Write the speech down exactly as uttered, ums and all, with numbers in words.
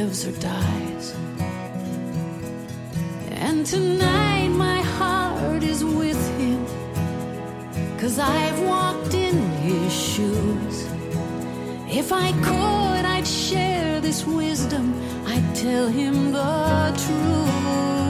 lives or dies. And tonight my heart is with him, 'cause I've walked in his shoes. If I could, I'd share this wisdom, I'd tell him the truth.